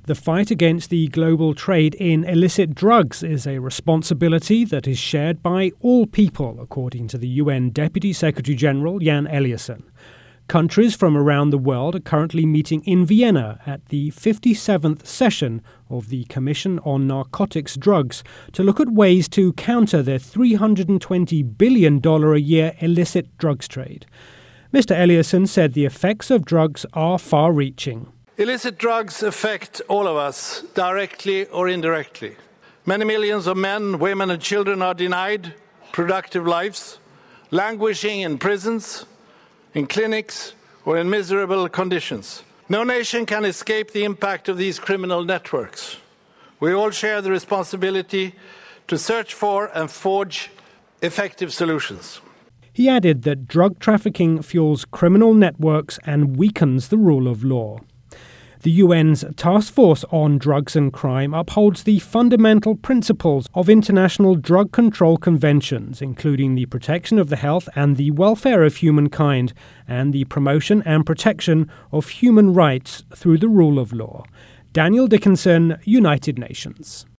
The fight against the global trade in illicit drugs is a responsibility that is shared by all people, according to the UN Deputy Secretary-General Jan Eliasson. Countries from around the world are currently meeting in Vienna at the 57th session of the Commission on Narcotics Drugs to look at ways to counter the $320 billion a year illicit drugs trade. Mr. Eliasson said the effects of drugs are far-reaching. Illicit drugs affect all of us, directly or indirectly. Many millions of men, women and children are denied productive lives, languishing in prisons, in clinics or in miserable conditions. No nation can escape the impact of these criminal networks. We all share the responsibility to search for and forge effective solutions. He added that drug trafficking fuels criminal networks and weakens the rule of law. The UN's Task Force on Drugs and Crime upholds the fundamental principles of international drug control conventions, including the protection of the health and the welfare of humankind, and the promotion and protection of human rights through the rule of law. Daniel Dickinson, United Nations.